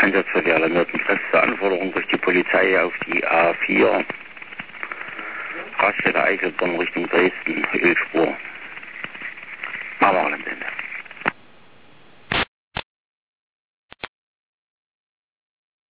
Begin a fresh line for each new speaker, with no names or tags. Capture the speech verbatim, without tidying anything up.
Einsatzverkehr alarmierten feste Anforderungen durch die Polizei auf die A vier, Raststätte Eichelsborn Richtung Dresden, Ölspur.